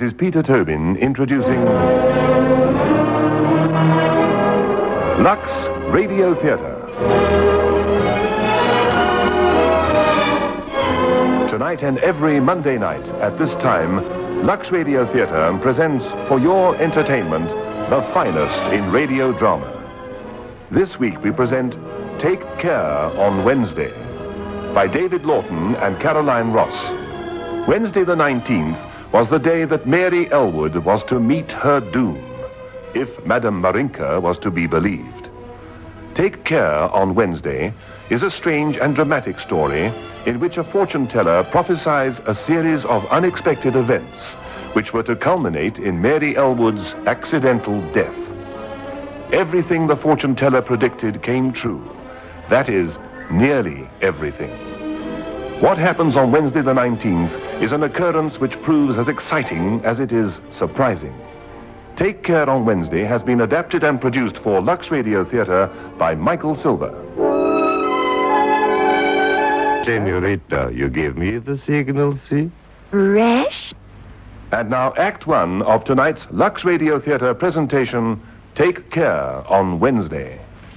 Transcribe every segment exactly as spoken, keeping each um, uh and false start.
this is Peter Tobin introducing Lux Radio Theatre. Tonight and every Monday night at this time, Lux Radio Theatre presents for your entertainment the finest in radio drama. This week we present Take Care on Wednesday by David Lawton and Caroline Ross. Wednesday the nineteenth was the day that Mary Elwood was to meet her doom, if Madame Marinka was to be believed. Take Care on Wednesday is a strange and dramatic story in which a fortune teller prophesies a series of unexpected events which were to culminate in Mary Elwood's accidental death. Everything the fortune teller predicted came true. That is, nearly everything. What happens on Wednesday the nineteenth is an occurrence which proves as exciting as it is surprising. Take Care on Wednesday has been adapted and produced for Lux Radio Theatre by Michael Silver. Senorita, you give me the signal, see? Fresh? And now Act One of tonight's Lux Radio Theatre presentation, Take Care on Wednesday.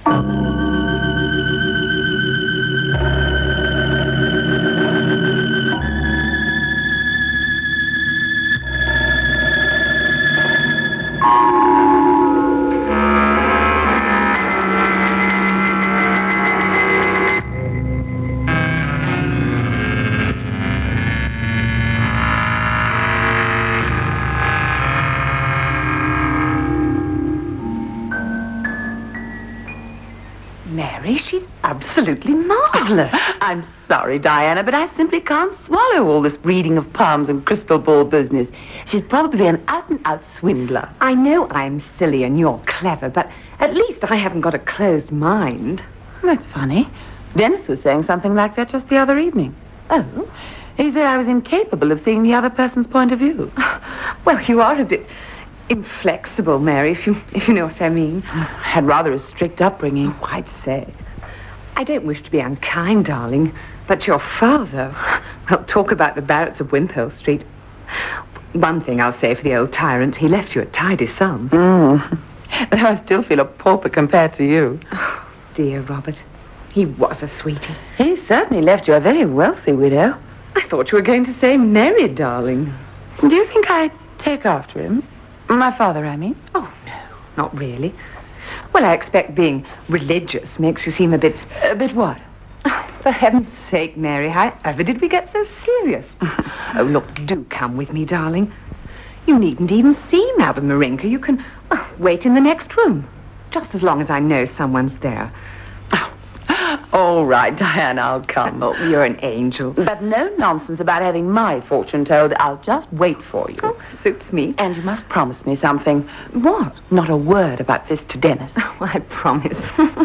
Mary, she's absolutely marvelous. I'm sorry, Diana, but I simply can't swallow all this reading of palms and crystal ball business. She's probably an out-and-out swindler. I know I'm silly and you're clever, but at least I haven't got a closed mind. That's funny. Dennis was saying something like that just the other evening. Oh? He said I was incapable of seeing the other person's point of view. Well, you are a bit inflexible, Mary, if you if you know what I mean. I had rather a strict upbringing. Oh, I'd say. I don't wish to be unkind, darling, but your father... Well, talk about the Barretts of Wimpole Street. One thing I'll say for the old tyrant, he left you a tidy sum. Mm. But I still feel a pauper compared to you. Oh, dear Robert. He was a sweetie. He certainly left you a very wealthy widow. I thought you were going to say married, darling. Do you think I take after him? My father, I mean. Oh, no, not really. Well, I expect being religious makes you seem a bit... A bit what? Oh, for heaven's sake, Mary, how ever did we get so serious? Oh, look, do come with me, darling. You needn't even see Madame Marinka. You can oh, wait in the next room, just as long as I know someone's there. Oh, all right, Diana, I'll come. Oh, you're an angel. But no nonsense about having my fortune told. I'll just wait for you. Oh, suits me. And you must promise me something. What? Not a word about this to Dennis. Oh, I promise.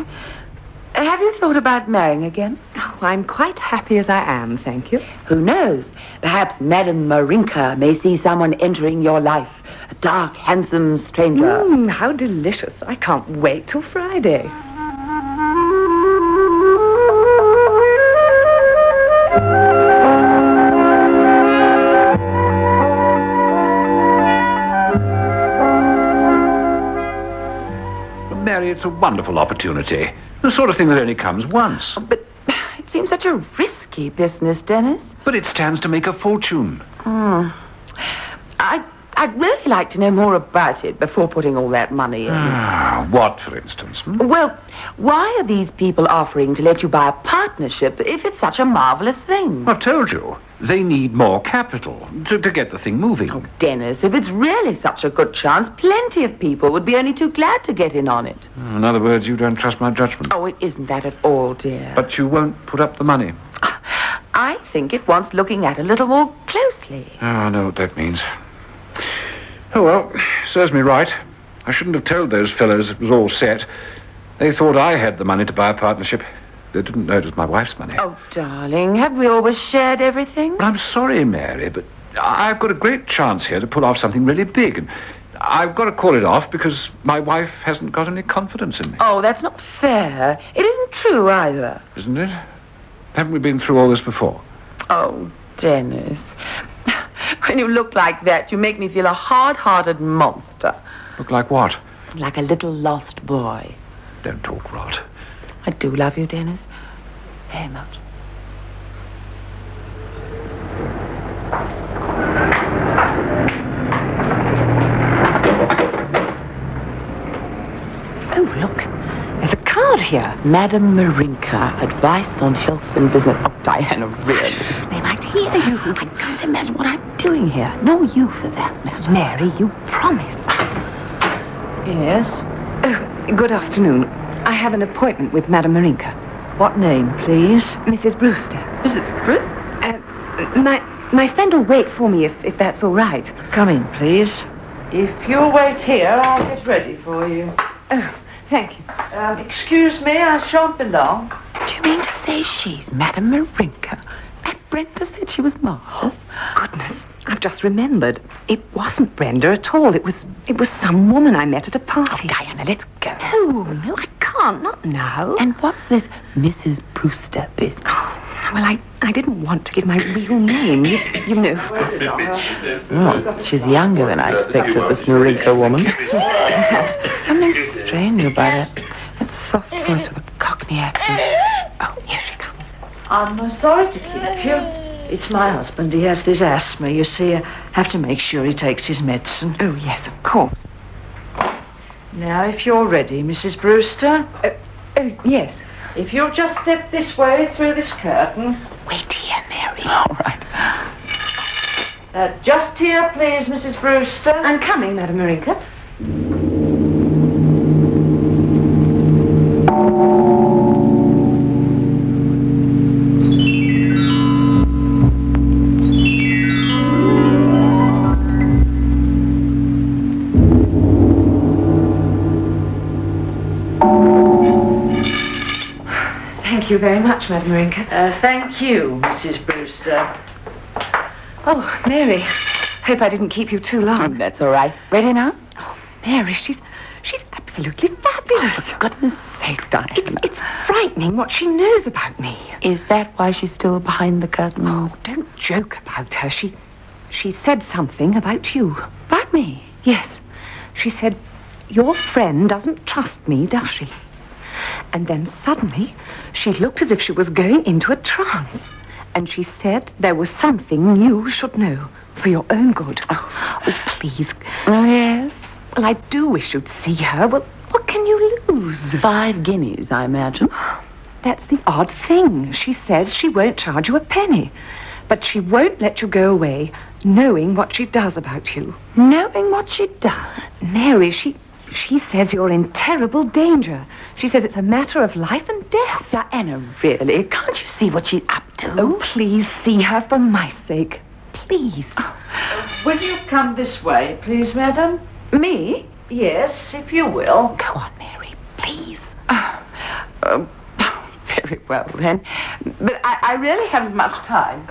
Have you thought about marrying again? Oh, I'm quite happy as I am, thank you. Who knows? Perhaps Madame Marinka may see someone entering your life. A dark, handsome stranger. Mm, how delicious. I can't wait till Friday. Mary, it's a wonderful opportunity. The sort of thing that only comes once. Oh, but it seems such a risky business, Dennis. But it stands to make a fortune. Mm. I, I'd really like to know more about it before putting all that money in. Ah, what, for instance? Hmm? Well, why are these people offering to let you buy a partnership if it's such a marvelous thing? I've told you. They need more capital to, to get the thing moving. Oh, Dennis, if it's really such a good chance, plenty of people would be only too glad to get in on it. In other words, you don't trust my judgment. Oh, it isn't that at all, dear. But you won't put up the money. I think it wants looking at a little more closely. Oh, I know what that means. Oh, well, serves me right. I shouldn't have told those fellows it was all set. They thought I had the money to buy a partnership. They didn't know it was my wife's money. Oh, darling, have we always shared everything? I'm sorry, Mary, but I've got a great chance here to pull off something really big, and I've got to call it off because my wife hasn't got any confidence in me. Oh, that's not fair. It isn't true either. Isn't it? Haven't we been through all this before? Oh, Dennis. When you look like that, you make me feel a hard-hearted monster. Look like what? Like a little lost boy. Don't talk rot. I do love you, Dennis. Very much. Oh, look. There's a card here. Madame Marinka, advice on health and business. Oh, Diana, really? They might hear you. I can't imagine what I'm doing here. No, you for that matter. Mary, you promised. Yes? Oh, good afternoon. I have an appointment with Madame Marinka. What name, please? Missus Brewster. Is it Bruce? Uh, my my friend will wait for me if, if that's all right. Come in, please. If you'll wait here, I'll get ready for you. Oh, thank you. Um, excuse me, I shan't be long. Do you mean to say she's Madame Marinka? And Brenda said she was marvelous. Goodness, I've just remembered. It wasn't Brenda at all. It was it was some woman I met at a party. Oh, Diana, let's go. No, no, I can't. Not now. And what's this Missus Brewster business? Oh, well, I, I didn't want to give my real name. You, you know. Oh, she's younger than I expected, this Marinka woman. Something strange about her. That soft voice with a Cockney accent. Oh, here she comes. I'm uh, sorry to keep you. It's my husband. He has this asthma. You see, I have to make sure he takes his medicine. Oh, yes, of course. Now, if you're ready, Missus Brewster. Uh, oh, yes. If you'll just step this way through this curtain. Wait here, Mary. All right. Uh, just here, please, Missus Brewster. I'm coming, Madame Marinka. Thank you very much, Madame Marinka. Uh, thank you, Missus Brewster. Oh, Mary. Hope I didn't keep you too long. Oh, that's all right. Ready now? Oh, Mary, she's she's absolutely fabulous. For goodness sake, Diana. It, it's frightening what she knows about me. Is that why she's still behind the curtain? Oh, don't joke about her. She she said something about you. About me? Yes. She said, your friend doesn't trust me, does she? And then suddenly, she looked as if she was going into a trance. And she said there was something you should know for your own good. Oh, oh please. Oh, yes? Well, I do wish you'd see her. Well, what can you lose? Five guineas, I imagine. That's the odd thing. She says she won't charge you a penny. But she won't let you go away knowing what she does about you. Knowing what she does? Mary, she... She says you're in terrible danger. She says it's a matter of life and death. Diana, really? Can't you see what she's up to? Oh, please see her for my sake. Please. Uh, will you come this way, please, madam? Me? Yes, if you will. Go on, Mary, please. Uh, uh, very well, then. But I, I really haven't much time.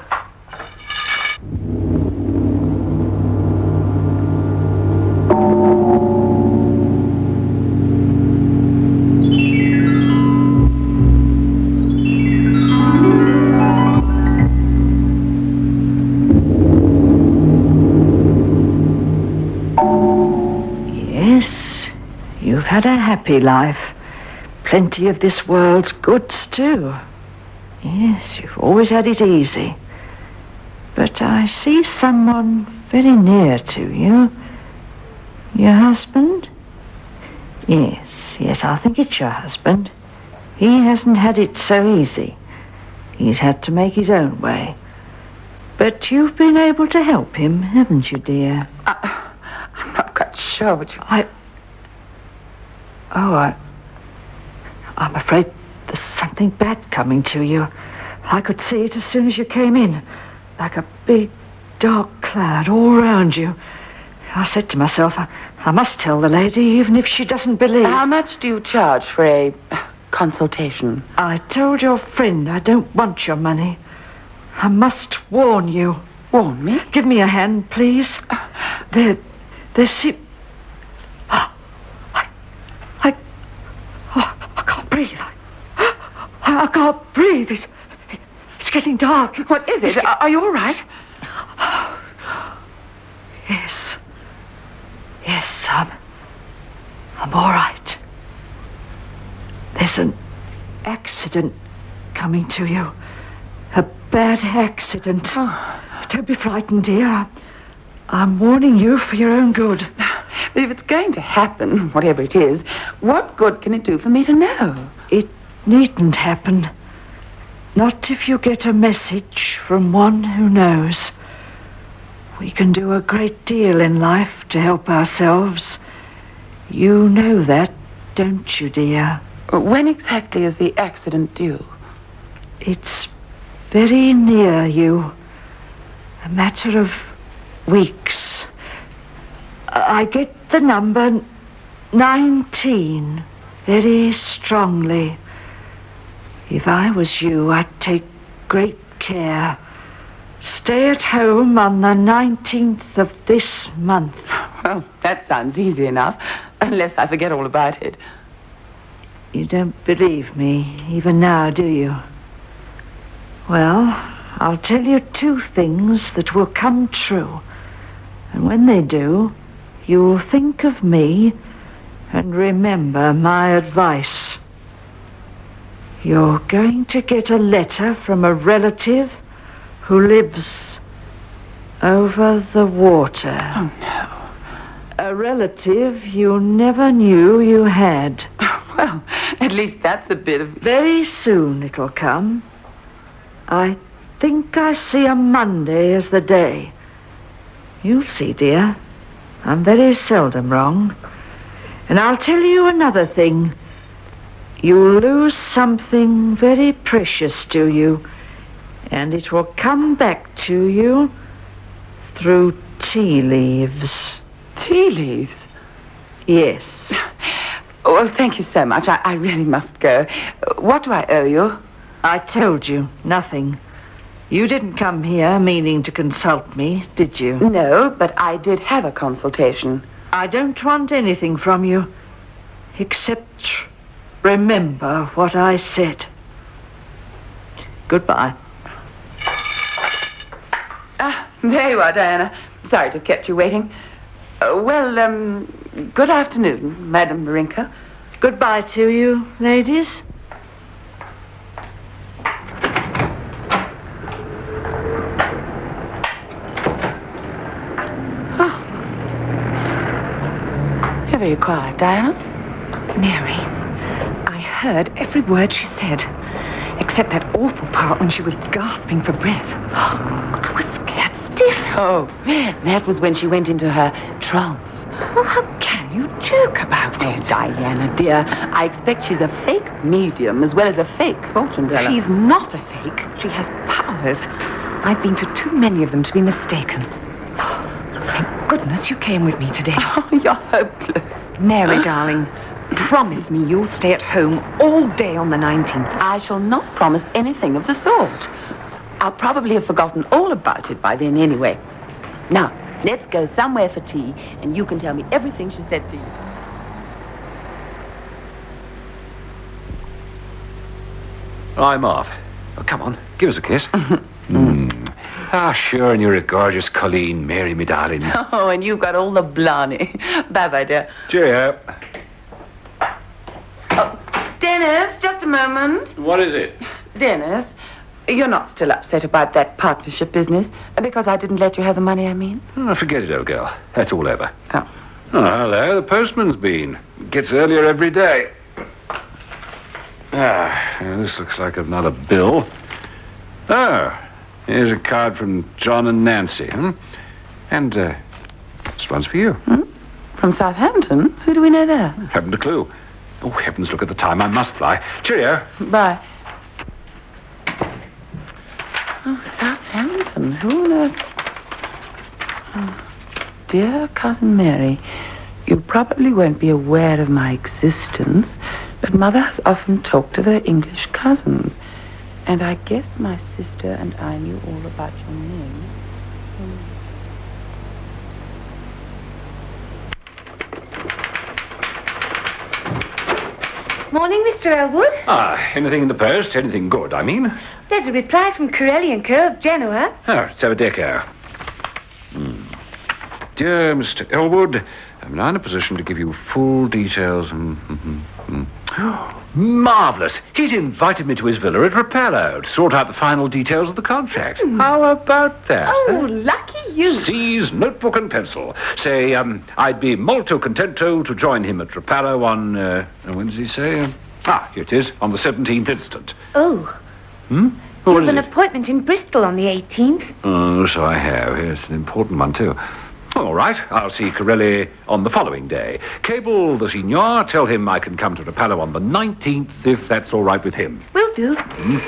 You've had a happy life. Plenty of this world's goods, too. Yes, you've always had it easy. But I see someone very near to you. Your husband? Yes, yes, I think it's your husband. He hasn't had it so easy. He's had to make his own way. But you've been able to help him, haven't you, dear? Uh, I'm not quite sure what you... I... Oh, I... I'm afraid there's something bad coming to you. I could see it as soon as you came in. Like a big, dark cloud all round you. I said to myself, I, I must tell the lady, even if she doesn't believe. How much do you charge for a consultation? I told your friend I don't want your money. I must warn you. Warn me? Give me a hand, please. There, there's... Si- I, I, oh, I can't breathe. I, I can't breathe. It's, it's getting dark. What is it? Are, are you all right? I'm... I'm all right. There's an accident coming to you. A bad accident. Oh. Don't be frightened, dear. I'm warning you for your own good. But if it's going to happen, whatever it is, what good can it do for me to know? It needn't happen. Not if you get a message from one who knows. We can do a great deal in life to help ourselves. You know that, don't you, dear? When exactly is the accident due? It's very near you. A matter of weeks. I get the number nineteen very strongly. If I was you, I'd take great care. Stay at home on the nineteenth of this month. Well, that sounds easy enough, unless I forget all about it. You don't believe me, even now, do you? Well, I'll tell you two things that will come true. And when they do, you'll think of me and remember my advice. You're going to get a letter from a relative who lives over the water. Oh, no. A relative you never knew you had. Well, at least that's a bit of... Very soon it'll come. I think I see a Monday as the day. You'll see, dear. I'm very seldom wrong. And I'll tell you another thing. You'll lose something very precious to you, and it will come back to you through tea leaves. Tea leaves? Yes. Oh, well, thank you so much. I, I really must go. What do I owe you? I told you, nothing. You didn't come here meaning to consult me, did you? No, but I did have a consultation. I don't want anything from you, except remember what I said. Goodbye. Ah, there you are, Diana. Sorry to have kept you waiting. Uh, well, um, good afternoon, Madame Marinka. Goodbye to you, ladies. Oh. You're very quiet, Diana. Mary, I heard every word she said, except that awful part when she was gasping for breath. I was scared stiff. Oh, that was when she went into her trance. Well, how can you joke about Oh, it? Diana, dear, I expect she's a fake medium as well as a fake fortune teller. She's not a fake. She has powers. I've been to too many of them to be mistaken. Thank goodness you came with me today. Oh, you're hopeless. Mary, darling, promise me you'll stay at home all day on the nineteenth. I shall not promise anything of the sort. I'll probably have forgotten all about it by then anyway. Now, let's go somewhere for tea, and you can tell me everything she said to you. I'm off. Oh, come on, give us a kiss. mm. Ah, sure, and you're a gorgeous Colleen, Mary, me darling. Oh, and you've got all the blarney. Bye-bye, dear. Cheerio. Oh, Dennis, just a moment. What is it? Dennis, you're not still upset about that partnership business? Because I didn't let you have the money, I mean? Oh, forget it, old girl. That's all over. Oh. Oh, hello, the postman's been. Gets earlier every day. Ah, this looks like another bill. Oh, here's a card from John and Nancy. Hmm? And, uh, this one's for you. Hmm? From Southampton? Who do we know there? Haven't a clue. Oh, heavens, look at the time. I must fly. Cheerio. Bye. Oh, Southampton. Who on earth? Oh, dear Cousin Mary, you probably won't be aware of my existence, but Mother has often talked of her English cousins. And I guess my sister and I knew all about your name. Hmm. Morning, Mister Elwood. Ah, anything in the post? Anything good, I mean? There's a reply from Corelli and Co. of Genoa. Oh, it's over Deco. Hmm. Dear Mister Elwood, I'm now in a position to give you full details. Mm-hmm. Marvellous. He's invited me to his villa at Rapallo to sort out the final details of the contract. Mm. How about that? Oh, lucky you. Seize notebook and pencil. Say, um, I'd be molto contento to join him at Rapallo on, uh, when does he say? Ah, here it is, on the seventeenth instant. Oh. Hmm? You What have is an it? appointment in Bristol on the eighteenth. Oh, so I have. It's an important one, too. All right, I'll see Corelli on the following day. Cable the Signor, tell him I can come to Rapallo on the nineteenth, if that's all right with him. Will do. Hmm?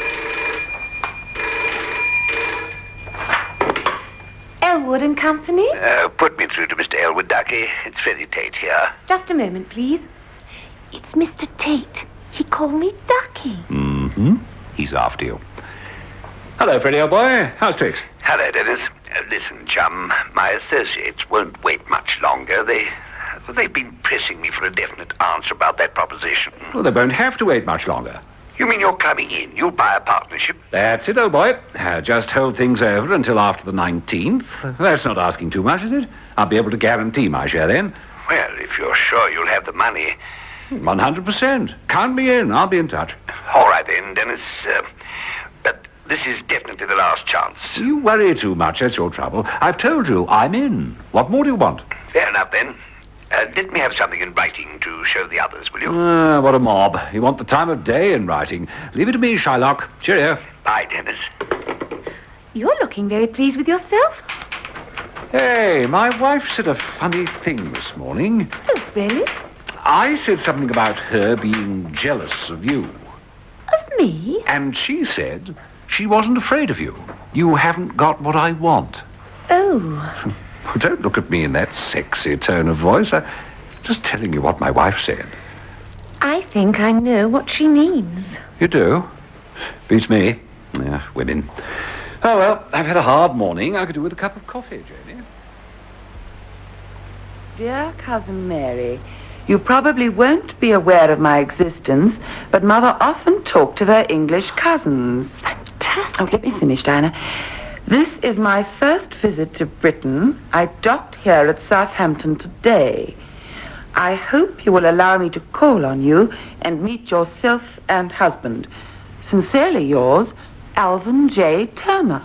Elwood and Company? Uh, put me through to Mister Elwood, Ducky. It's Freddie Tate here. Just a moment, please. It's Mister Tate. He called me Ducky. Mm-hmm. He's after you. Hello, Freddie, old boy. How's tricks? Hello, Dennis. Uh, listen, chum, my associates won't wait much longer. They, they've been pressing me for a definite answer about that proposition. Well, they won't have to wait much longer. You mean you're coming in? You'll buy a partnership? That's it, old boy. Uh, just hold things over until after the nineteenth. That's not asking too much, is it? I'll be able to guarantee my share then. Well, if you're sure you'll have the money. one hundred percent. Count me in. I'll be in touch. All right, then, Dennis. Uh, but this is definitely the last chance. You worry too much. That's your trouble. I've told you, I'm in. What more do you want? Fair enough, then. Uh, let me have something in writing to show the others, will you? Ah, what a mob. You want the time of day in writing. Leave it to me, Shylock. Cheerio. Bye, Dennis. You're looking very pleased with yourself. Hey, my wife said a funny thing this morning. Oh, really? I said something about her being jealous of you. Of me? And she said she wasn't afraid of you. You haven't got what I want. Oh. Don't look at me in that sexy tone of voice. I'm just telling you what my wife said. I think I know what she means. You do? Beats me. Yeah, women. Oh, well, I've had a hard morning. I could do with a cup of coffee, Janie. Dear Cousin Mary, you probably won't be aware of my existence, but Mother often talked of her English cousins. Fantastic. Oh, let me finish, Diana. This is my first visit to Britain. I docked here at Southampton today. I hope you will allow me to call on you and meet yourself and husband. Sincerely yours, Alvin J. Turner.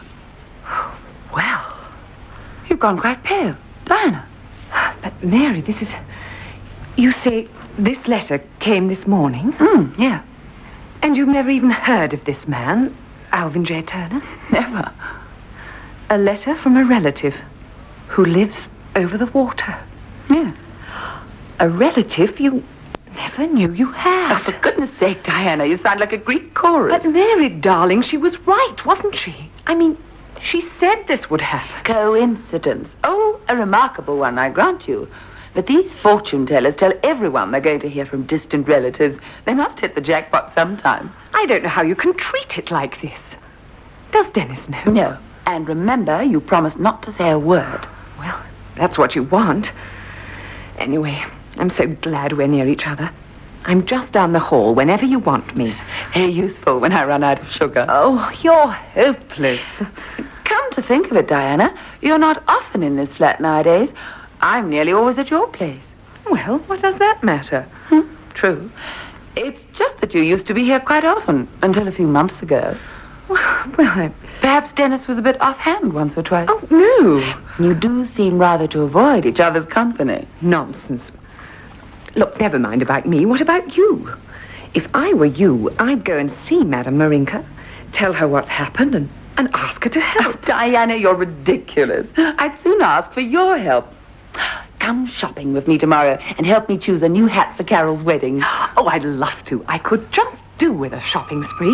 Well, You've gone quite pale. Diana. but Mary, this is... You say this letter came this morning? Mm, yeah. And you've never even heard of this man, Alvin J. Turner? Never. A letter from a relative who lives over the water. Yeah. A relative you never knew you had. Oh, for goodness sake, Diana, you sound like a Greek chorus. But Mary, darling, she was right, wasn't she? I mean, she said this would happen. Coincidence. Oh, a remarkable one, I grant you. But these fortune tellers tell everyone they're going to hear from distant relatives. They must hit the jackpot sometime. I don't know how you can treat it like this. Does Dennis know? No. And remember, you promised not to say a word. Well, that's what you want. Anyway, I'm so glad we're near each other. I'm just down the hall whenever you want me. Very useful when I run out of sugar. Oh, you're hopeless. Come to think of it, Diana, you're not often in this flat nowadays. I'm nearly always at your place. Well, what does that matter? Hmm, true. It's just that you used to be here quite often, until a few months ago. Well, I... Perhaps Dennis was a bit offhand once or twice. Oh, no. You do seem rather to avoid each other's company. Nonsense. Look, never mind about me. What about you? If I were you, I'd go and see Madame Marinka, tell her what's happened, and, and ask her to help. Oh, Diana, you're ridiculous. I'd soon ask for your help. Come shopping with me tomorrow and help me choose a new hat for Carol's wedding. Oh, I'd love to. I could just do with a shopping spree.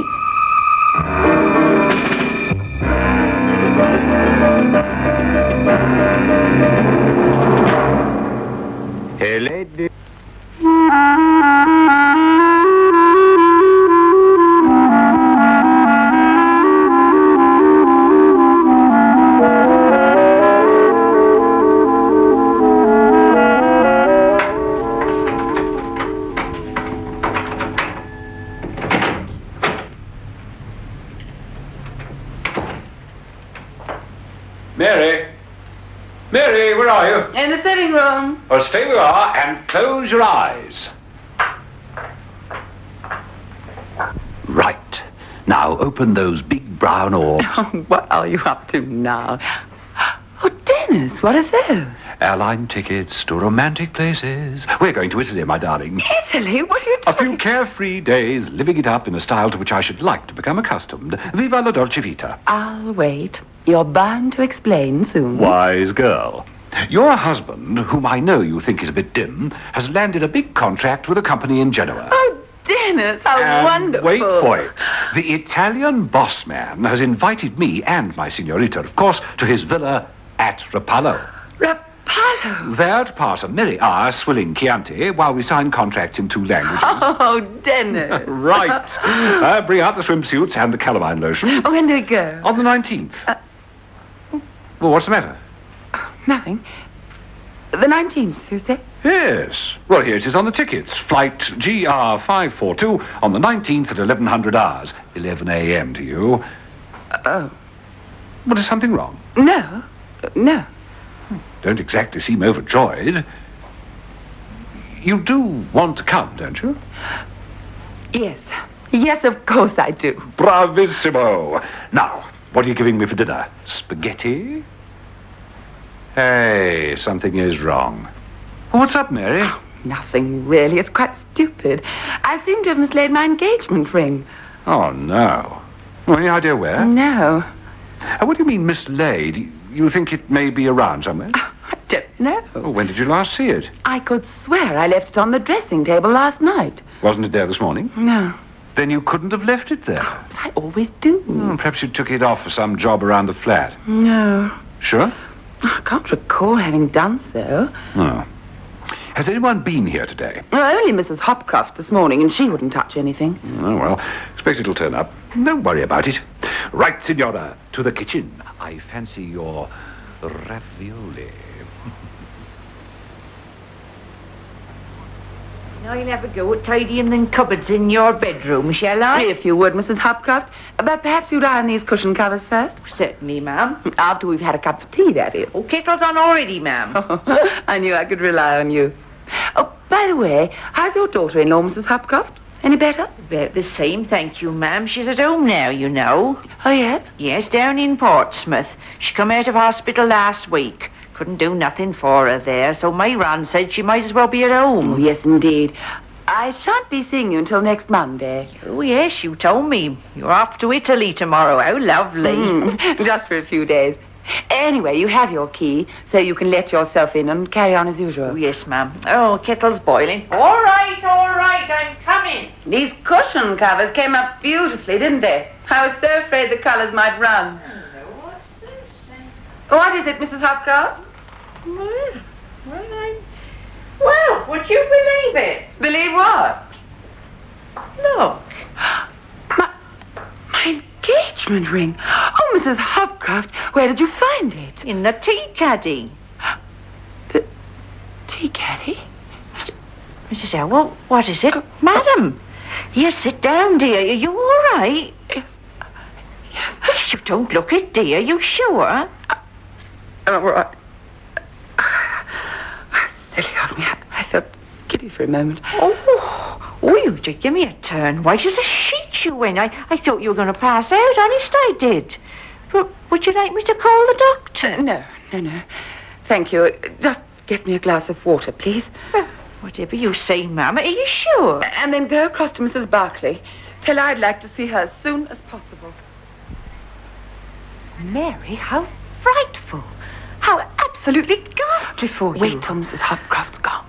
Hey, lady. Mary. Mary, where are you? In the sitting room. Well, stay where you are and close your eyes. Right. Now open those big brown orbs. What are you up to now? Oh, Dennis, what are those? Airline tickets to romantic places. We're going to Italy, my darling. Italy? What are you A talking few carefree days, living it up in a style to which I should like to become accustomed. Viva la dolce vita. I'll wait. You're bound to explain soon. Wise girl. Your husband, whom I know you think is a bit dim, has landed a big contract with a company in Genoa. Oh, Dennis, how And wonderful. wait for it. The Italian boss man has invited me and my signorita, of course, to his villa at Rapallo. Rapallo. There to pass a merry hour swilling Chianti while we sign contracts in two languages. Oh, Dennis. Right. Uh, bring out the swimsuits and the calamine lotion. Oh, when do we go? On the nineteenth. Uh, well, what's the matter? Nothing. The nineteenth, you say? Yes. Well, here it is on the tickets. Flight G R five four two on the nineteenth at eleven hundred hours. eleven a.m. to you. Uh, oh. Well, is something wrong? No. Uh, no. Don't exactly seem overjoyed. You do want to come, don't you? Yes. Yes, of course I do. Bravissimo. Now, what are you giving me for dinner? Spaghetti? Hey, something is wrong. What's up, Mary? Oh, nothing, really. It's quite stupid. I seem to have mislaid my engagement ring. Oh, no. Well, any idea where? No. Uh, what do you mean mislaid? You think it may be around somewhere? I don't know. Oh, when did you last see it? I could swear I left it on the dressing table last night. Wasn't it there this morning? No. Then you couldn't have left it there. But I always do. Oh, perhaps you took it off for some job around the flat. No. Sure? I can't recall having done so. Oh. Has anyone been here today? Well, only Missus Hopcroft this morning, and she wouldn't touch anything. Oh, well, expect it'll turn up. Don't worry about it. Right, Signora, to the kitchen. I fancy your ravioli. I'll have a go at tidying them cupboards in your bedroom, shall I? If you would, Missus Hopcroft. But perhaps you'd iron these cushion covers first. Certainly, ma'am. After we've had a cup of tea, that is. Oh, kettle's on already, ma'am. I knew I could rely on you. Oh, by the way, how's your daughter-in-law, Missus Hopcroft? Any better? About the same, thank you, ma'am. She's at home now, you know. Oh, yes? Yes, down in Portsmouth. She come out of hospital last week. Couldn't do nothing for her there, so Myron said she might as well be at home. Oh, yes, indeed. I shan't be seeing you until next Monday. Oh, yes, you told me. You're off to Italy tomorrow. How lovely. Mm, just for a few days. Anyway, you have your key, so you can let yourself in and carry on as usual. Oh, yes, ma'am. Oh, kettle's boiling. All right, all right, I'm coming. These cushion covers came up beautifully, didn't they? I was so afraid the colours might run. Hello, what's this? What is it, Missus Hopcroft? Well, well, I... well, would you believe it? Believe what? Look. My, my engagement ring. Oh, Missus Hopcroft, where did you find it? In the tea caddy. The tea caddy? Missus Howell, what is it? Madam. Yes, sit down, dear. Are you all right? Yes. Yes. You don't look it, dear. You sure? Uh, all right. Silly of me. I, I felt giddy for a moment. Oh, oh, you did give me a turn. White as a sheet you went. I, I thought you were going to pass out. Honest, I did. But would you like me to call the doctor? Uh, no, no, no. Thank you. Just get me a glass of water, please. Well, whatever you say, ma'am. Are you sure? And then go across to Missus Barclay. Tell her I'd like to see her as soon as possible. Mary, how frightful. How absolutely ghastly for you. Wait till Missus Hopcroft's gone.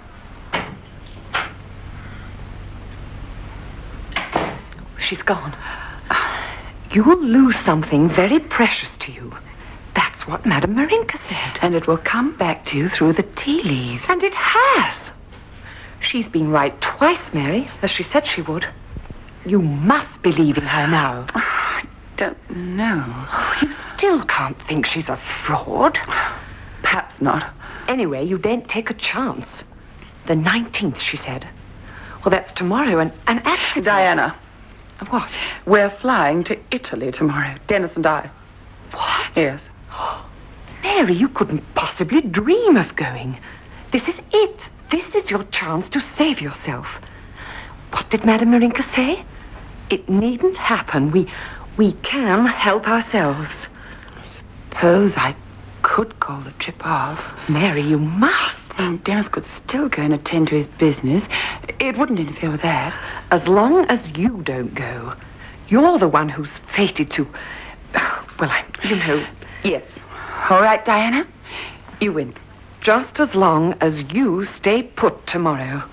She's gone. You will lose something very precious to you. That's what Madame Marinka said. And it will come back to you through the tea leaves. And it has. She's been right twice, Mary, as she said she would. You must believe in her now. I don't know. Oh, you still can't think she's a fraud. Perhaps not. Anyway, you daren't take a chance. The nineteenth, she said. Well, that's tomorrow, and an accident... Diana. What? We're flying to Italy tomorrow, Dennis and I. What? Yes. Mary, you couldn't possibly dream of going. This is it. This is your chance to save yourself. What did Madame Marinka say? It needn't happen. We, we can help ourselves. I suppose I could call the trip off. Mary, you must. Well, Dennis could still go and attend to his business. It wouldn't interfere with that. As long as you don't go. You're the one who's fated to... Well, I, you know... Yes. All right, Diana. You win. Just as long as you stay put tomorrow.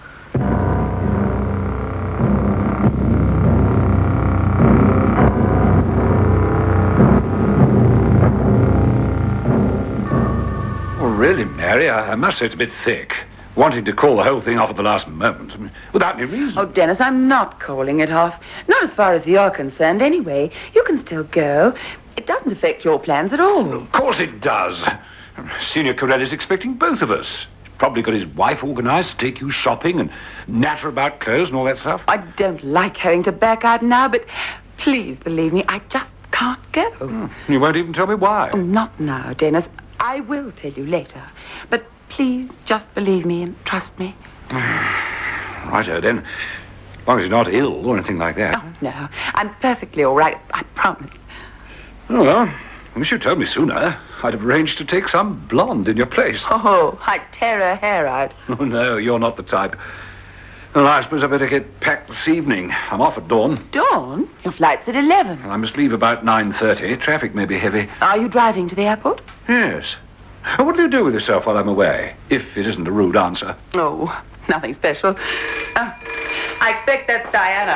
Well, really, Mary, I, I must say it's a bit thick. Wanting to call the whole thing off at the last moment. I mean, without any reason. Oh, Dennis, I'm not calling it off. Not as far as you're concerned, anyway. You can still go. It doesn't affect your plans at all. Of course it does. Senior Corelli's expecting both of us. He's probably got his wife organised to take you shopping and natter about clothes and all that stuff. I don't like having to back out now, but please believe me, I just can't go. Hmm. You won't even tell me why. Oh, not now, Dennis. I will tell you later. But please just believe me and trust me. Righto, then. As long as you're not ill or anything like that. Oh, no. I'm perfectly all right, I promise. Oh, well, I wish you'd told me sooner. I'd have arranged to take some blonde in your place. Oh, I'd tear her hair out. Oh, no, you're not the type. Well, I suppose I better get packed this evening. I'm off at dawn. Dawn? Your flight's at eleven. I must leave about nine thirty. Traffic may be heavy. Are you driving to the airport? Yes. Oh, what do you do with yourself while I'm away? If it isn't a rude answer. Oh, nothing special. Uh, I expect that's Diana.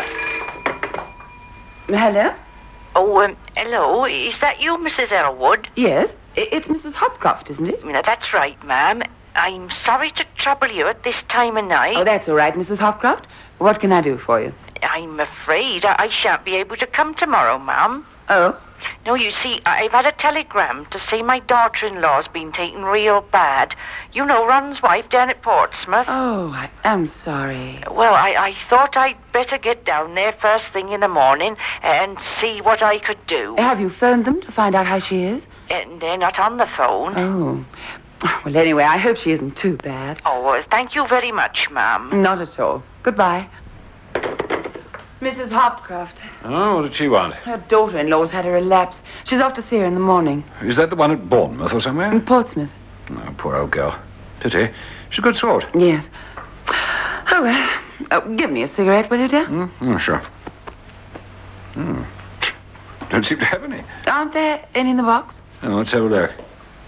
Hello? Oh, um, hello. Is that you, Missus Elwood? Yes. I- It's Missus Hopcroft, isn't it? No, that's right, ma'am. I'm sorry to trouble you at this time of night. Oh, that's all right, Missus Hopcroft. What can I do for you? I'm afraid I I shan't be able to come tomorrow, ma'am. Oh? No, you see, I've had a telegram to say my daughter-in-law's been taken real bad. You know, Ron's wife down at Portsmouth. Oh, I am sorry. Well, I, I thought I'd better get down there first thing in the morning and see what I could do. Have you phoned them to find out how she is? And they're not on the phone. Oh. Well, anyway, I hope she isn't too bad. Oh, well, thank you very much, ma'am. Not at all. Goodbye. Missus Hopcroft. Oh, what did she want? Her daughter-in-law's had a relapse. She's off to see her in the morning. Is that the one at Bournemouth or somewhere? In Portsmouth. Oh, poor old girl. Pity. She's a good sort. Yes. Oh, well. Oh, give me a cigarette, will you, dear? Mm? Oh, sure. Hmm. Don't seem to have any. Aren't there any in the box? Oh, let's have a look.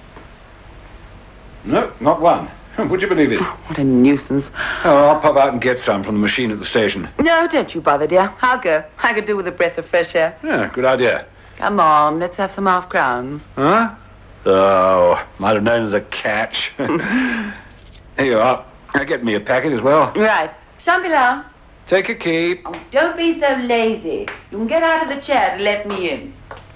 No, not one. Would you believe it? Oh, what a nuisance. Oh, I'll pop out and get some from the machine at the station. No, don't you bother, dear. I'll go. I could do with a breath of fresh air. Yeah, good idea. Come on, let's have some half crowns. Huh? Oh, might have known as a catch. Here you are. Now get me a packet as well. Right. Champilin. Take a key. Oh, don't be so lazy. You can get out of the chair to let me in.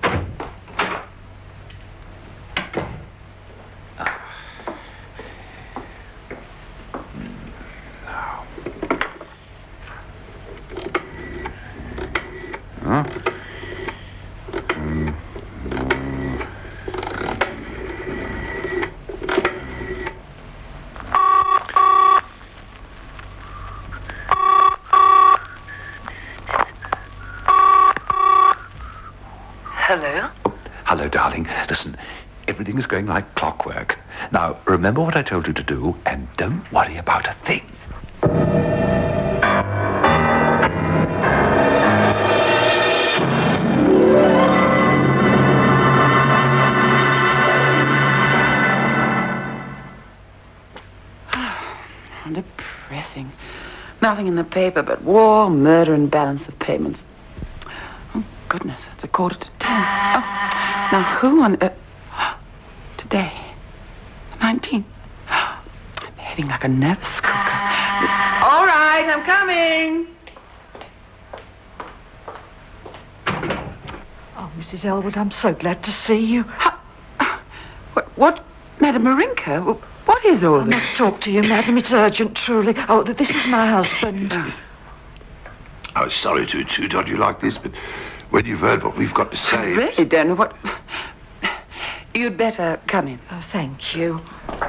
Huh? Hello? Hello, darling. Listen, everything is going like clockwork. Now, remember what I told you to do, and don't worry about a thing. Depressing. Nothing in the paper but war, murder, and balance of payments. Oh, goodness, it's a quarter to ten. Oh, now who on earth... Today, the nineteenth. I'm behaving like a nervous schoolgirl. All right, I'm coming. Oh, Missus Elwood, I'm so glad to see you. What, what Madame Marinka? What is all I this? must talk to you, madam. It's urgent, truly. Oh, th- this is my husband. I'm sorry to intrude on you like this, but when you've heard what we've got to I say... really don't know what... You'd better come in. Oh, thank you.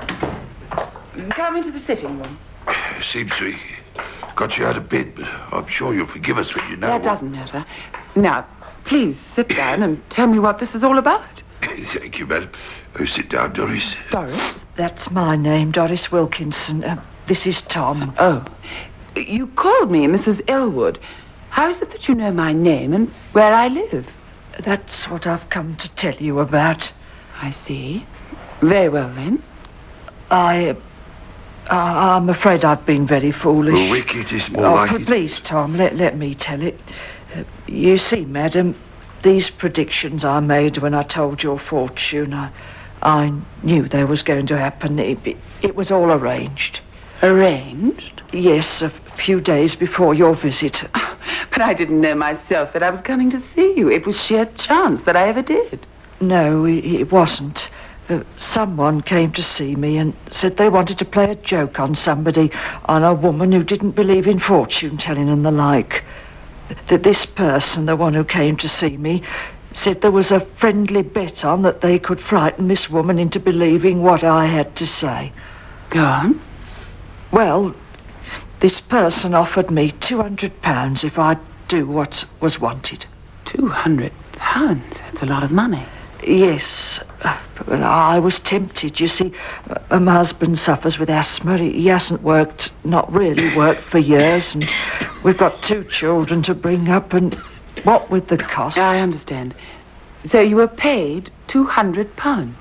Come into the sitting room. Seems we got you out of bed, but I'm sure you'll forgive us when you know. That what- doesn't matter. Now, please sit down and tell me what this is all about. Thank you, madam. Oh, sit down, Doris. Doris? That's my name, Doris Wilkinson. Uh, this is Tom. Oh, you called me Missus Elwood. How is it that you know my name and where I live? That's what I've come to tell you about. I see. Very well, then. I... Uh, I'm afraid I've been very foolish. Well, wicked is more oh, like p- it. Please, Tom, let, let me tell it. Uh, you see, madam, these predictions I made when I told your fortune, I, I knew they was going to happen. It, it, it was all arranged. Arranged? Yes, a few days before your visit. But I didn't know myself that I was coming to see you. It was sheer chance that I ever did. No, it, it wasn't. Uh, someone came to see me and said they wanted to play a joke on somebody, on a woman who didn't believe in fortune-telling and the like. That this person, the one who came to see me, said there was a friendly bet on that they could frighten this woman into believing what I had to say. Go on. Well, this person offered me two hundred pounds if I'd do what was wanted. Two hundred pounds? That's a lot of money. Yes, uh, but I was tempted. You see, uh, my husband suffers with asthma. He, he hasn't worked, not really worked for years, and we've got two children to bring up, and what with the cost... I understand. So you were paid two hundred pounds?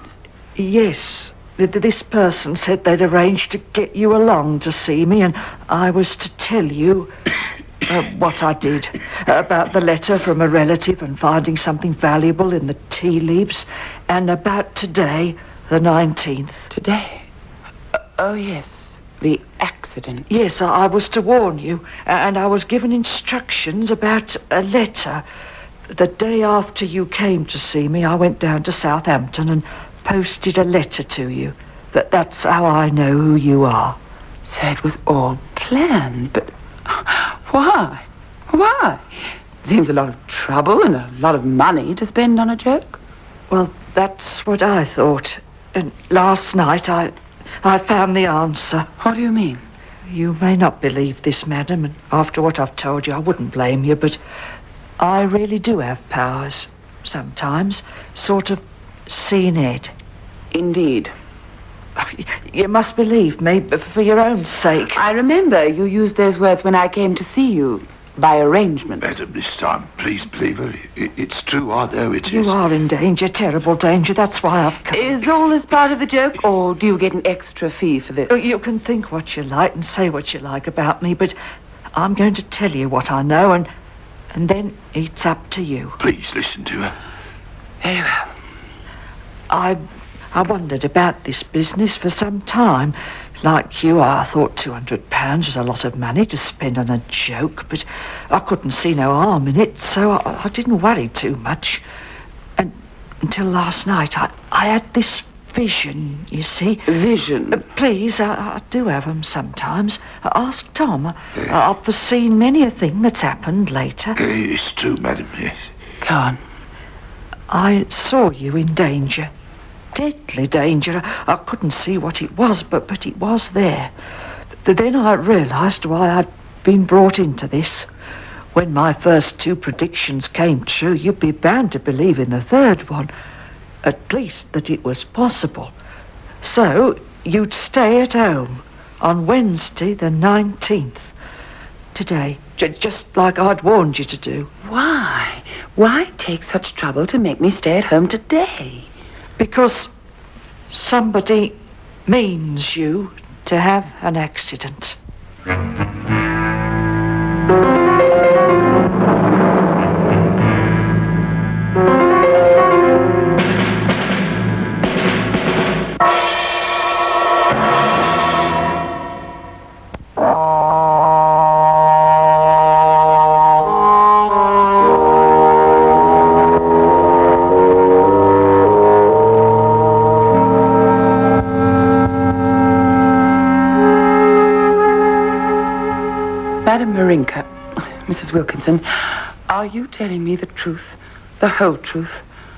Yes. Th- This person said they'd arranged to get you along to see me, and I was to tell you... Uh, what I did, uh, about the letter from a relative and finding something valuable in the tea leaves, and about today, the nineteenth. Today? Uh, oh, yes, the accident. Yes, I, I was to warn you, and I was given instructions about a letter. The day after you came to see me, I went down to Southampton and posted a letter to you. That That's how I know who you are. So it was all planned, but... Why? Why? Seems a lot of trouble and a lot of money to spend on a joke. Well, that's what I thought. And last night I I found the answer. What do you mean? You may not believe this, madam, and after what I've told you, I wouldn't blame you, but I really do have powers. Sometimes. Sort of seen it. Indeed. You must believe me, but for your own sake. I remember you used those words when I came to see you, by arrangement. Madam, this time, please believe her. It, it's true, I know it You is. are in danger, terrible danger. That's why I've come. Is all this part of the joke, or do you get an extra fee for this? You can think what you like and say what you like about me, but I'm going to tell you what I know, and and then it's up to you. Please listen to her. Very well. I I wondered about this business for some time. Like you, I thought two hundred pounds was a lot of money to spend on a joke, but I couldn't see no harm in it, so I, I didn't worry too much. And until last night, I, I had this vision, you see. Vision? Uh, please, I, I do have them sometimes. Uh, ask Tom. Uh, I've foreseen many a thing that's happened later. Uh, it's true, madam, yes. Go on. I saw you in danger. Deadly danger. I couldn't see what it was, but, but it was there. Th- Then I realised why I'd been brought into this. When my first two predictions came true, you'd be bound to believe in the third one. At least that it was possible. So, you'd stay at home on Wednesday the nineteenth. Today, j- just like I'd warned you to do. Why? Why take such trouble to make me stay at home today? Because somebody means you to have an accident. Madam Marinka, Missus Wilkinson, are you telling me the truth, the whole truth?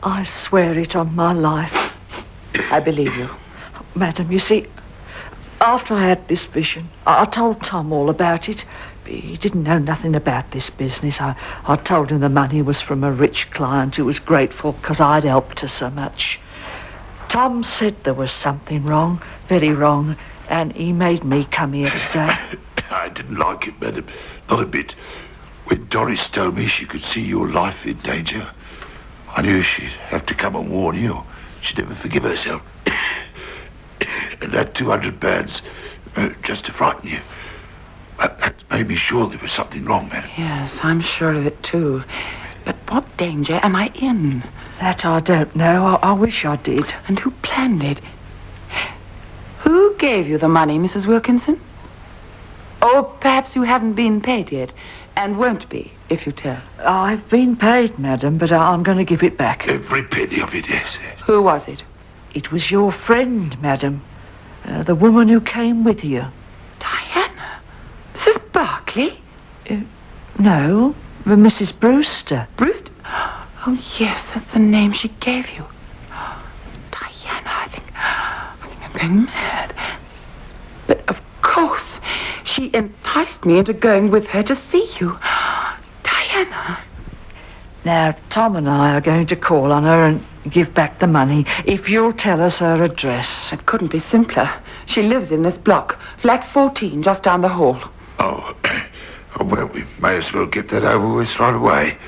I swear it on my life. I believe you. Madam, you see, after I had this vision, I, I told Tom all about it. He didn't know nothing about this business. I, I told him the money was from a rich client who was grateful because I'd helped her so much. Tom said there was something wrong, very wrong, and he made me come here today. I didn't like it, madam. Not a bit. When Doris told me she could see your life in danger, I knew she'd have to come and warn you. She'd never forgive herself. And that two hundred pounds, uh, just to frighten you. That, that made me sure there was something wrong, madam. Yes, I'm sure of it too. But what danger am I in? That I don't know. I, I wish I did. And who planned it? Who gave you the money, Missus Wilkinson? Or perhaps you haven't been paid yet, and won't be, if you tell. I've been paid, madam, but I, I'm going to give it back. Every penny of it, yes. Who was it? It was your friend, madam. Uh, the woman who came with you. Diana? Missus Barclay? Uh, no, the Missus Brewster. Brewster? Oh, yes, that's the name she gave you. Diana, I think... I think I'm going mad. But of course, she enticed me into going with her to see you. Diana. Now, Tom and I are going to call on her and give back the money if you'll tell us her address. It couldn't be simpler. She lives in this block, flat fourteen, just down the hall. Oh, oh well, we may as well get that over with right away.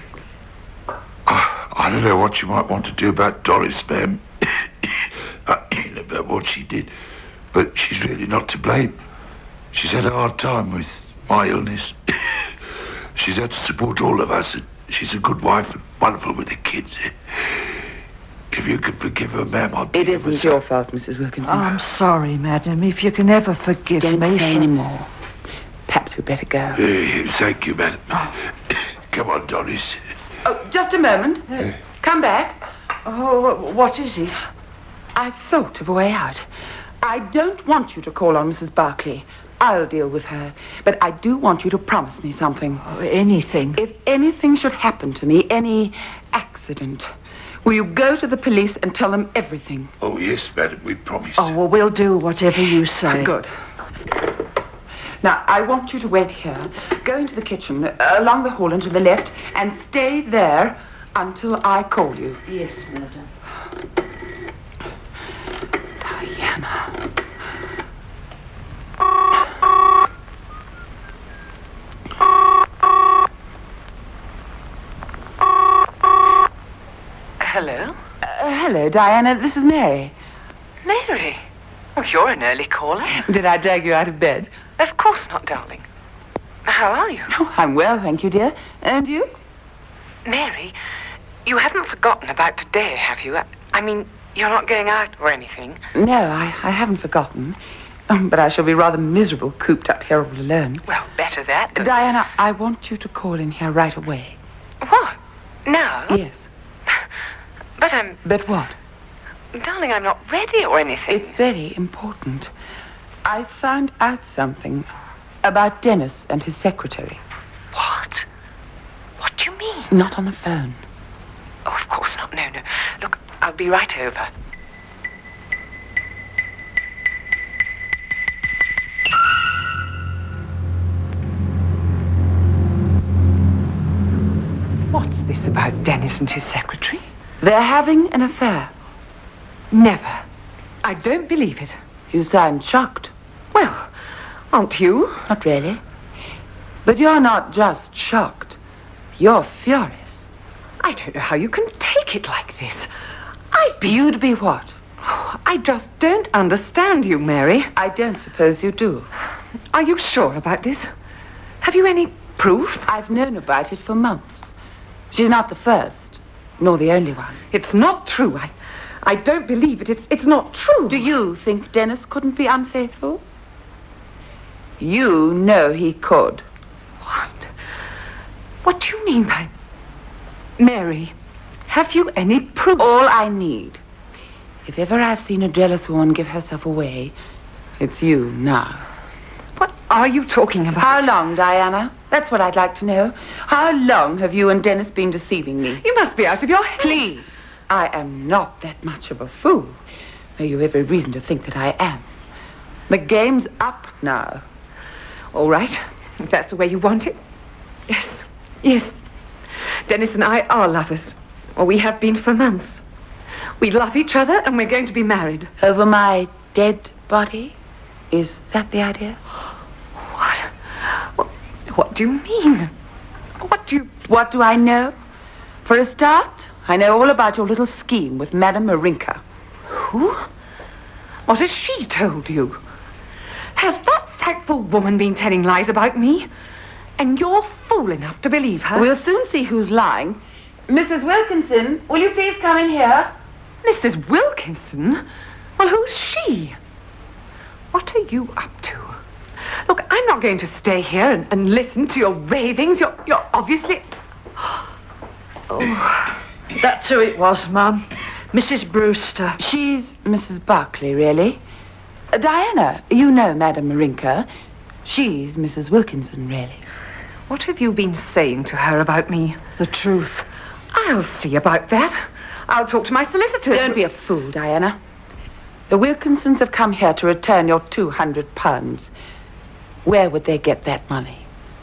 Oh, I don't know what you might want to do about Doris, ma'am. About what she did. But she's really not to blame. She's had a hard time with my illness. She's had to support all of us. And she's a good wife and wonderful with the kids. If you could forgive her, ma'am, I'd be It isn't your fault, Missus Wilkinson. I'm sorry, madam. If you can ever forgive Don't me... Don't say for... any more. Perhaps we'd better go. Uh, thank you, madam. Oh. Come on, Doris. Oh, just a moment. Uh, come back. Oh, what is it? I've thought of a way out. I don't want you to call on Missus Barclay. I'll deal with her. But I do want you to promise me something. Oh, anything? If anything should happen to me, any accident, will you go to the police and tell them everything? Oh, yes, madam, we promise. Oh, well, we'll do whatever you say. Good. Now, I want you to wait here. Go into the kitchen, uh, along the hall and to the left, and stay there until I call you. Yes, madam. Diana. Hello? Uh, hello, Diana. This is Mary. Mary? Oh, you're an early caller. Did I drag you out of bed? Of course not, darling. How are you? Oh, I'm well, thank you, dear. And you? Mary, you haven't forgotten about today, have you? I, I mean, you're not going out or anything? No, I, I haven't forgotten. Um, but I shall be rather miserable cooped up here all alone. Well, better that. Than... Diana, I want you to call in here right away. What? Now? Yes. But I'm... But what? Darling, I'm not ready or anything. It's very important. I found out something about Dennis and his secretary. What? What do you mean? Not on the phone. Oh, of course not. No, no. Look, I'll be right over. What's this about Dennis and his secretary? They're having an affair. Never. I don't believe it. You sound shocked. Well, aren't you? Not really. But you're not just shocked. You're furious. I don't know how you can take it like this. I'd be... You'd be what? Oh, I just don't understand you, Mary. I don't suppose you do. Are you sure about this? Have you any proof? I've known about it for months. She's not the first, nor the only one. It's not true. I, I don't believe it. It's, it's not true. Do you think Dennis couldn't be unfaithful? You know he could. What? What do you mean by... Mary, have you any proof? All I need. If ever I've seen a jealous woman give herself away, it's you now. What are you talking about? How long, Diana? That's what I'd like to know. How long have you and Dennis been deceiving me? You must be out of your head. Please, I am not that much of a fool, though you have every reason to think that I am. The game's up now. All right, if that's the way you want it. Yes, yes. Dennis and I are lovers. Or we have been for months. We love each other and we're going to be married. Over my dead body? Is that the idea? What? What, what do you mean? What do you... What do I know? For a start, I know all about your little scheme with Madame Marinka. Who? What has she told you? Has that frightful woman been telling lies about me? And you're fool enough to believe her? We'll soon see who's lying. Missus Wilkinson, will you please come in here? Missus Wilkinson? Well, who's she? What are you up to? Look, I'm not going to stay here and, and listen to your ravings. You're, you're obviously... Oh, that's who it was, Mum. Missus Brewster. She's Missus Barclay, really. Uh, Diana, you know Madame Marinka. She's Missus Wilkinson, really. What have you been saying to her about me? The truth. I'll see about that. I'll talk to my solicitor. Don't be a fool, Diana. The Wilkinsons have come here to return your two hundred pounds. Where would they get that money?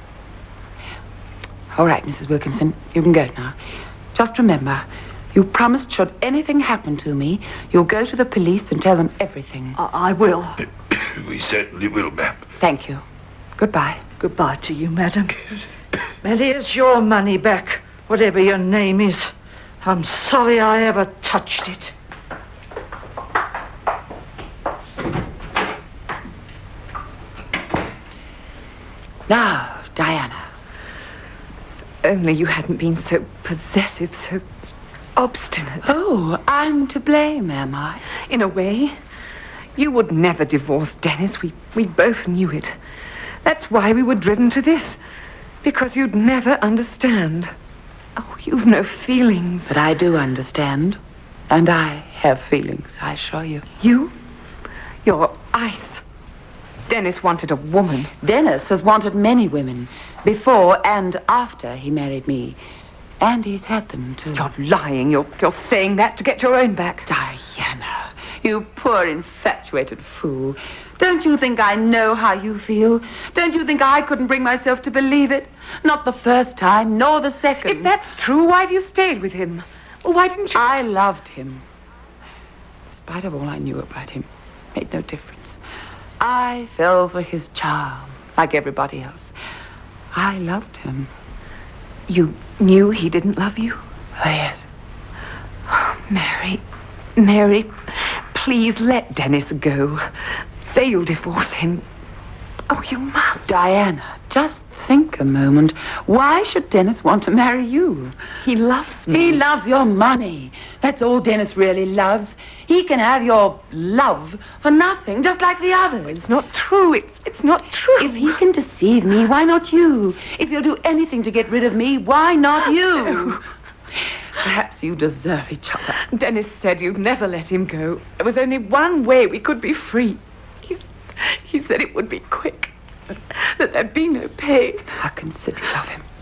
All right, Missus Wilkinson, you can go now. Just remember, you promised should anything happen to me, you'll go to the police and tell them everything. I, I will. We certainly will, ma'am. Thank you. Goodbye. Goodbye to you, madam. And here's your money back, whatever your name is. I'm sorry I ever touched it. Now, Diana. If only you hadn't been so possessive, so obstinate. Oh, I'm to blame, am I? In a way. You would never divorce Dennis. We, we both knew it. That's why we were driven to this. Because you'd never understand. Oh, you've no feelings. But I do understand. And I have feelings, I assure you. You? You're ice. Dennis wanted a woman. Dennis has wanted many women, before and after he married me. And he's had them, too. You're lying. You're, you're saying that to get your own back. Diana, you poor infatuated fool. Don't you think I know how you feel? Don't you think I couldn't bring myself to believe it? Not the first time, nor the second. If that's true, why have you stayed with him? Well, why didn't you... I loved him. In spite of all I knew about him, it made no difference. I fell for his charm, like everybody else. I loved him. You knew he didn't love you? Oh, yes. Oh, Mary, Mary, please let Dennis go. Say you'll divorce him. Oh, you must. Diana, just think a moment. Why should Dennis want to marry you? He loves me. He loves your money. That's all Dennis really loves. He can have your love for nothing, just like the others. It's not true. It's, it's not true. If he can deceive me, why not you? If he'll do anything to get rid of me, why not you? No. Perhaps you deserve each other. Dennis said you'd never let him go. There was only one way we could be free. He, he said it would be quick. That there'd be no pain. How considerate of him.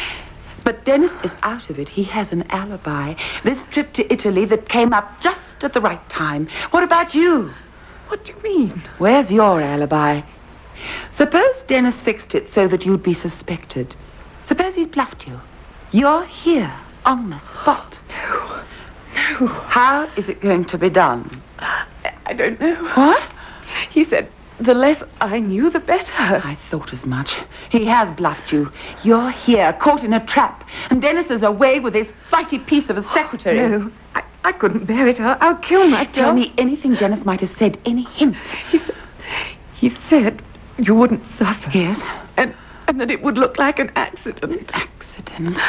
But Dennis is out of it. He has an alibi. This trip to Italy that came up just at the right time. What about you? What do you mean? Where's your alibi? Suppose Dennis fixed it so that you'd be suspected. Suppose he's bluffed you. You're here on the spot. No. No. How is it going to be done? I, I don't know. What? He said the less I knew, the better. I thought as much. He has bluffed you. You're here, caught in a trap, and Dennis is away with his flighty piece of a secretary. Oh, no, I, I couldn't bear it. I'll, I'll kill myself. Tell me anything Dennis might have said, any hint. He said, he said you wouldn't suffer. Yes. And, and that it would look like an accident. An accident?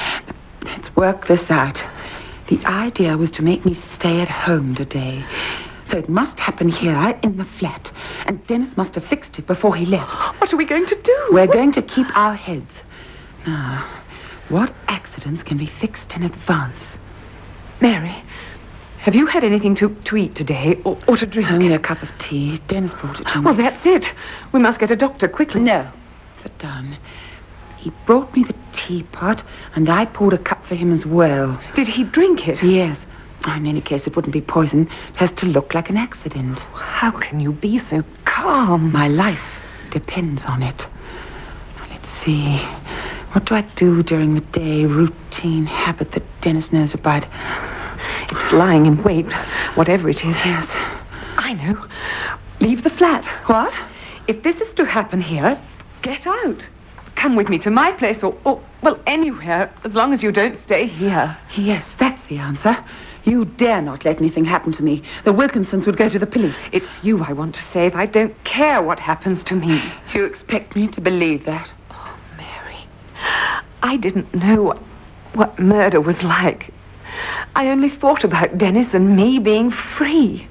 Let's work this out. The idea was to make me stay at home today. So it must happen here in the flat. And Dennis must have fixed it before he left. What are we going to do? We're going to keep our heads. Now, what accidents can be fixed in advance? Mary, have you had anything to, to eat today or, or to drink? Only a cup of tea. Dennis brought it to me. Well, that's it. We must get a doctor quickly. No. Sit down. He brought me the teapot, and I poured a cup for him as well. Did he drink it? Yes. In any case, it wouldn't be poison. It has to look like an accident. How can you be so calm? My life depends on it. Let's see. What do I do during the day? Routine habit that Dennis knows about. It's lying in wait, whatever it is. Yes. I know. Leave the flat. What? If this is to happen here, get out. Come with me to my place or, or, well, anywhere, as long as you don't stay here. Yes, that's the answer. You dare not let anything happen to me. The Wilkinsons would go to the police. It's you I want to save. I don't care what happens to me. You expect me to believe that? Oh, Mary, I didn't know what murder was like. I only thought about Dennis and me being free.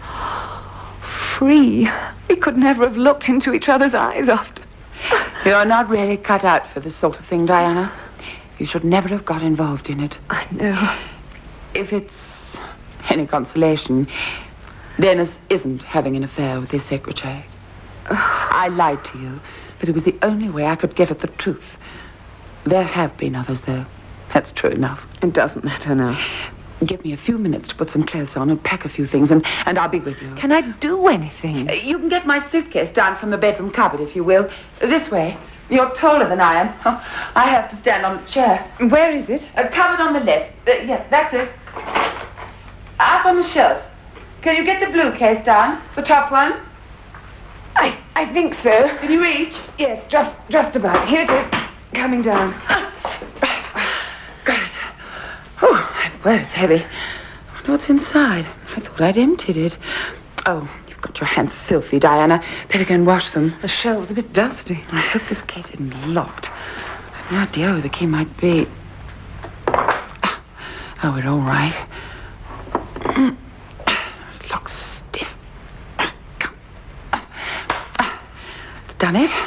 Free. We could never have looked into each other's eyes after. You're not really cut out for this sort of thing, Diana. You should never have got involved in it. I know. If it's any consolation, Dennis isn't having an affair with his secretary. I lied to you, but it was the only way I could get at the truth. There have been others, though. That's true enough. It doesn't matter now. Give me a few minutes to put some clothes on and pack a few things, and, and I'll be with you. Can I do anything? Uh, you can get my suitcase down from the bedroom cupboard, if you will. This way. You're taller than I am. Oh, I have to stand on a chair. Where is it? A cupboard on the left. Uh, yeah, that's it. Up on the shelf. Can you get the blue case down? The top one? I I think so. Can you reach? Yes, just just about. Here it is. Coming down. Right. Got it. Oh, well, it's heavy. I wonder what's inside. I thought I'd emptied it. Oh, you've got your hands filthy, Diana. Better go and wash them. The shelf's a bit dusty. I hope this case isn't locked. I've no idea where the key might be. Oh, we're all right. This lock's stiff. It's done it.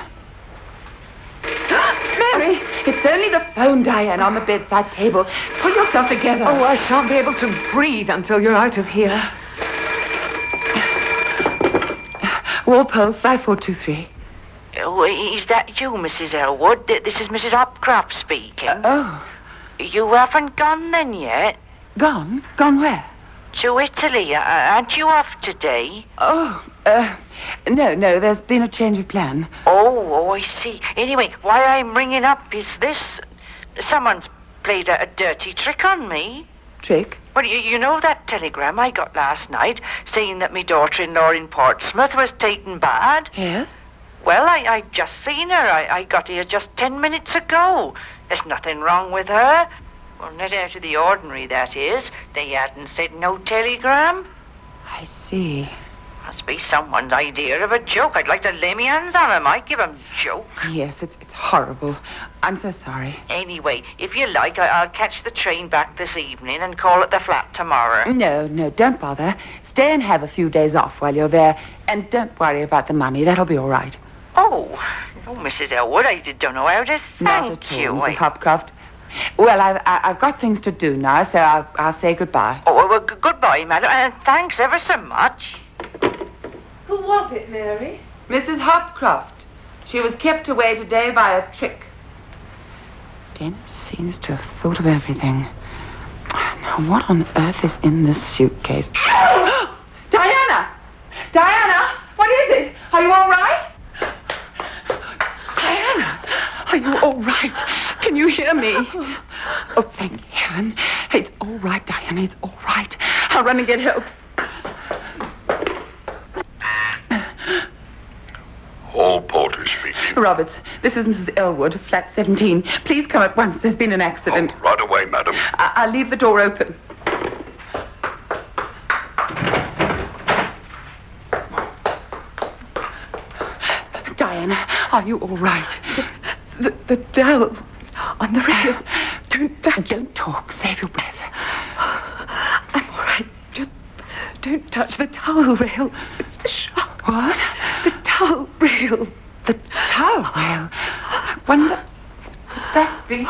Mary! It's only the phone, Diane, on the bedside table. Pull yourself together. Oh, I shan't be able to breathe until you're out of here. Walpole, five four two three. Oh, is that you, Missus Elwood? This is Missus Hopcroft speaking. Uh, oh. You haven't gone then yet? Gone? Gone where? To Italy. Uh, aren't you off today? Oh, uh, no, no, there's been a change of plan. Oh, oh, I see. Anyway, why I'm ringing up is this. Someone's played a, a dirty trick on me. Trick? Well, you, you know that telegram I got last night saying that my daughter-in-law in Portsmouth was taken bad? Yes. Well, I, I just seen her. I, I got here just ten minutes ago. There's nothing wrong with her. Well, not out of the ordinary, that is. They hadn't said no telegram. I see. Must be someone's idea of a joke. I'd like to lay my hands on him. I'd give him a joke. Yes, it's it's horrible. I'm so sorry. Anyway, if you like, I, I'll catch the train back this evening and call at the flat tomorrow. No, no, don't bother. Stay and have a few days off while you're there. And don't worry about the money. That'll be all right. Oh, oh, Missus Elwood, I don't know how to thank Not at all, you. Missus I... Hopcroft. Well, I've, I've got things to do now, so I'll, I'll say goodbye. Oh, well, g- goodbye, madam, and thanks ever so much. Who was it, Mary? Missus Hopcroft. She was kept away today by a trick. Dennis seems to have thought of everything. Now, what on earth is in this suitcase? Diana! Diana! What is it? Are you all right? Diana! Are you all right? Can you hear me? Oh, thank heaven. It's all right, Diana. It's all right. I'll run and get help. Hall Porter speaking. Roberts, this is Missus Elwood, flat seventeen. Please come at once. There's been an accident. Oh, right away, madam. I- I'll leave the door open. Diana, are you all right? The, the dowel on the rail. Don't touch. Don't talk. Save your breath. I'm all right. Just don't touch the towel rail. It's sharp. What? The towel rail. The towel rail? I wonder... Would that be...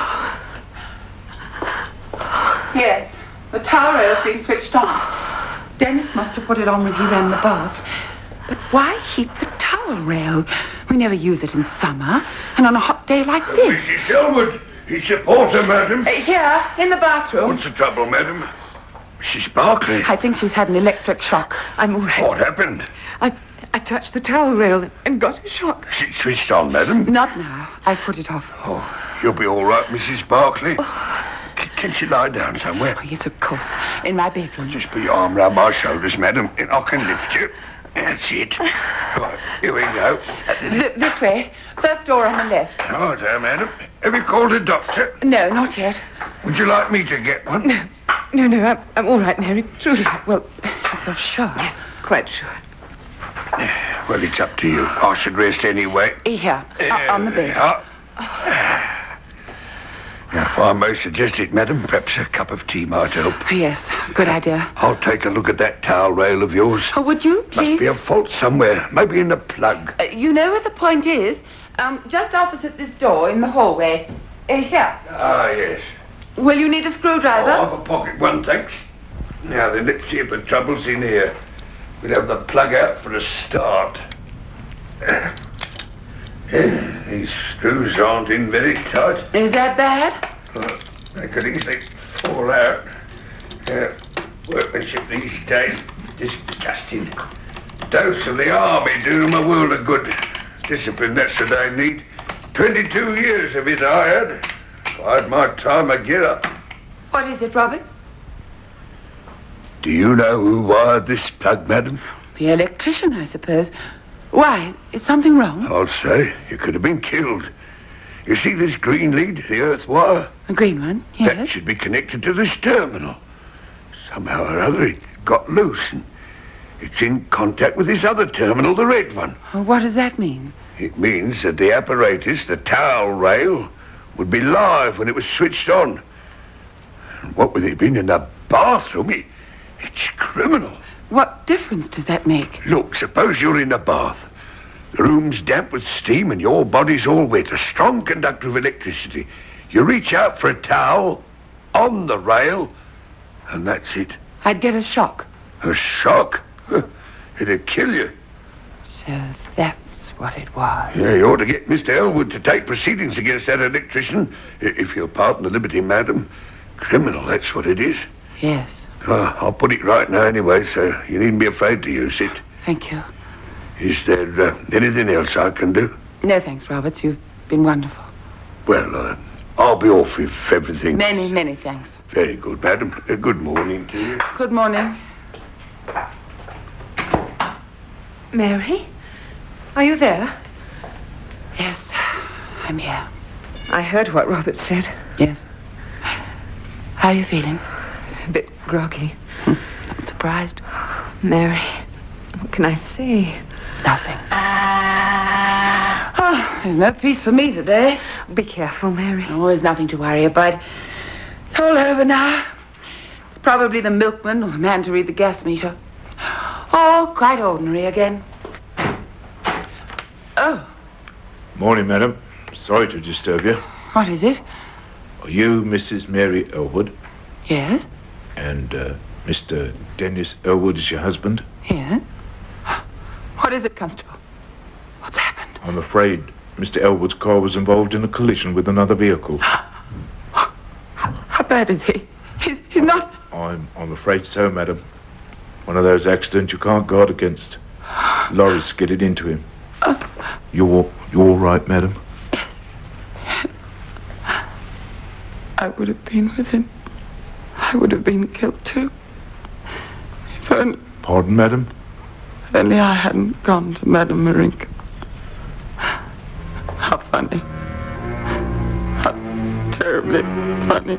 Yes, the towel rail's been switched on. Dennis must have put it on when he ran the bath. But why heat the towel rail? We never use it in summer, and on a hot day like this. Missus Elwood, it's a porter, madam. Uh, here, in the bathroom. What's the trouble, madam? Missus Barclay. I think she's had an electric shock. I'm all right. What happened? I, I touched the towel rail and got a shock. Is it switched on, madam? Not now. I put it off. Oh, you'll be all right, Missus Barclay. Oh. C- can she lie down somewhere? Oh, yes, of course. In my bedroom. Just put your arm round my shoulders, madam, and I can lift you. That's it. Right, here we go. Uh, th- this way. First door on the left. Oh, dear, madam. Have you called a doctor? No, not yet. Would you like me to get one? No, no, no. I'm, I'm all right, Mary. Truly. Well, I feel sure. Yes, quite sure. Well, it's up to you. I should rest anyway. Here, uh, on the bed. Uh, now, if I may suggest it, madam, perhaps a cup of tea might help. Yes, good idea. I'll take a look at that towel rail of yours. Oh, would you, please? Must be a fault somewhere. Maybe in the plug. Uh, you know where the point is? Um, just opposite this door in the hallway. Uh, here. Ah, yes. Will you need a screwdriver? I'll have a pocket one, thanks. Now then, let's see if the trouble's in here. We'll have the plug out for a start. Uh, yeah, these screws aren't in very tight. Is that bad? Uh, they could easily fall out. Uh, workmanship these days, disgusting. Dose of the army do them a world of good. Discipline, that's what I need. Twenty-two years of it I had. I had my time a get up. What is it, Roberts? Do you know who wired this plug, madam? The electrician, I suppose. Why? Is something wrong? I'll say. You could have been killed. You see this green lead, the earth wire? A green one, yes. That should be connected to this terminal. Somehow or other it got loose and it's in contact with this other terminal, the red one. Well, what does that mean? It means that the apparatus, the towel rail, would be live when it was switched on. And what with it being in the bathroom, it, it's criminal. What difference does that make? Look, suppose you're in a bath. The room's damp with steam and your body's all wet, a strong conductor of electricity. You reach out for a towel on the rail, and that's it. I'd get a shock. A shock? It'd kill you. So that's what it was. Yeah, you ought to get Mister Elwood to take proceedings against that electrician, if you'll pardon the liberty, madam. Criminal, that's what it is. Yes. Uh, I'll put it right now anyway, so you needn't be afraid to use it. Thank you. Is there uh, anything else I can do? No, thanks, Roberts. You've been wonderful. Well, uh, I'll be off if everything... Many, many thanks. Very good, madam. Uh, good morning to you. Good morning. Mary? Are you there? Yes, I'm here. I heard what Robert said. Yes. How are you feeling? A bit groggy. Not surprised. Mary, what can I say? Nothing. Oh, there's no peace for me today. Be careful, Mary. Oh, there's nothing to worry about. It's all over now. It's probably the milkman or the man to read the gas meter. All quite ordinary again. Oh. Morning, madam. Sorry to disturb you. What is it? Are you Missus Mary Elwood? Yes. And uh, Mister Dennis Elwood is your husband? Yes. What is it, Constable? What's happened? I'm afraid Mister Elwood's car was involved in a collision with another vehicle. How bad is he? He's, he's not... I'm, I'm afraid so, madam. One of those accidents you can't guard against. Lorry skidded into him. Uh, you're, you're all right, madam? Yes. I would have been with him. I would have been killed too. If only... Pardon, madam? If only I hadn't gone to Madame Marinka. How funny. How terribly funny.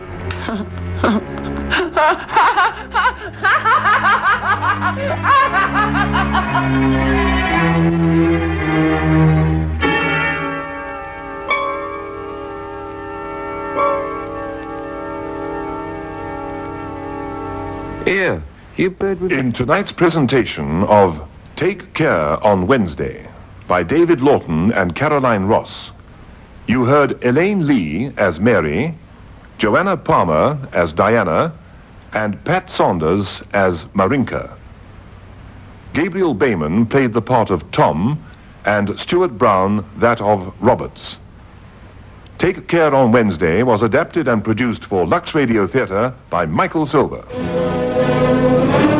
Here, you bird with... In tonight's presentation of Take Care on Wednesday by David Lawton and Caroline Ross, you heard Elaine Lee as Mary, Joanna Palmer as Diana, and Pat Saunders as Marinka. Gabriel Bayman played the part of Tom, and Stuart Brown that of Roberts. Take Care on Wednesday was adapted and produced for Lux Radio Theatre by Michael Silver. Theatre.